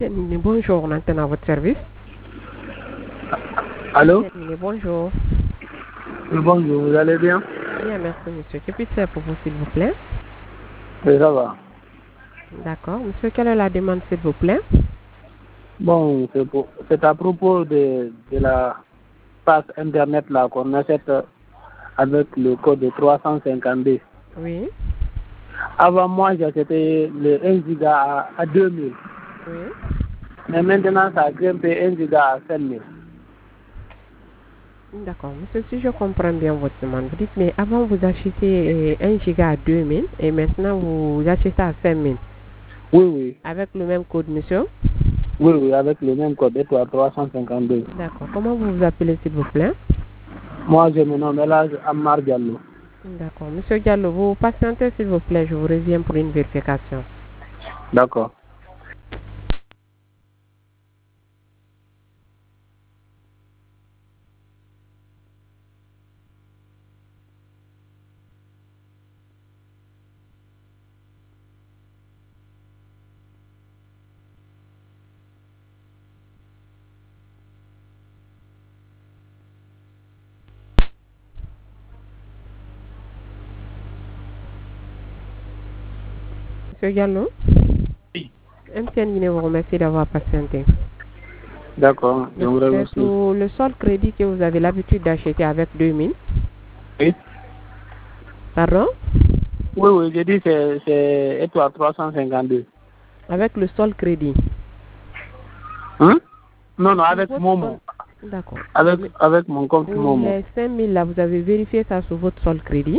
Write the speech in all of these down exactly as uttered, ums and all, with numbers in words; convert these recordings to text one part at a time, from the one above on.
Bonjour, on entend à votre service. Allô? Bonjour. Oui, bonjour, vous allez bien? Bien, merci monsieur. Que puis-je faire pour vous s'il vous plaît? Oui, ça va. D'accord. Monsieur, quelle est la demande s'il vous plaît? Bon, c'est pour- c'est à propos de, de la passe Internet là qu'on achète avec le code de trois cent cinquante-deux. Oui. Avant moi, j'achetais le un giga à, à deux mille. Oui. Mais maintenant, ça a grimpé un giga à cinq mille. D'accord. Monsieur, si je comprends bien votre demande, vous dites, mais avant vous achetez un giga à deux mille et maintenant vous achetez à cinq mille. Oui, oui. Avec le même code, monsieur? Oui, oui, avec le même code de trois cent cinquante-deux. D'accord. Comment vous vous appelez s'il vous plaît? Moi, je me nomme Elage Ammar Diallo. D'accord. Monsieur Diallo, vous patientez s'il vous plaît, je vous reviens pour une vérification. D'accord. Monsieur Diallo? Oui. M T N vous remercie d'avoir patienté. D'accord, je vous C'est remercie. sur le seul crédit que vous avez l'habitude d'acheter avec deux mille. Oui. Pardon? Oui, oui, j'ai dit c'est c'est étoile trois cent cinquante-deux. Avec le seul crédit. Hein? Non, non, avec Votre Momo. sol- D'accord. Avec, Mais avec mon compte pour Momo. les cinq mille là, vous avez vérifié ça sur votre seul crédit?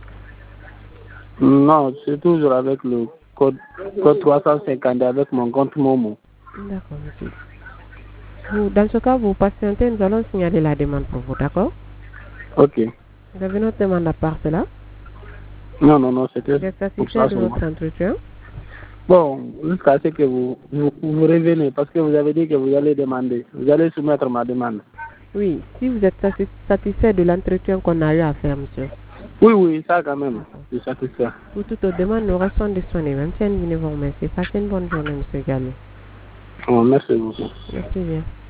Non, c'est toujours avec le code, code trois cent cinquante avec mon compte Momo. D'accord, monsieur. Vous, dans ce cas, vous patientez, nous allons signaler la demande pour vous, d'accord? Ok. Vous avez notre demande à part cela? Non, non, non, c'était Vous êtes pour satisfait ça de seulement. notre entretien? Bon, jusqu'à ce que vous, vous, vous revenez, parce que vous avez dit que vous allez demander. Vous allez soumettre ma demande. Oui, si vous êtes satis- satisfait de l'entretien qu'on a eu à faire, monsieur. Oui, oui, ça quand même. D'accord. Je suis satisfait. Pour toute autre demande, nous restons disponibles. Même si vous remercie. Passez une bonne journée, monsieur Gallo. Bon, merci beaucoup. Merci bien.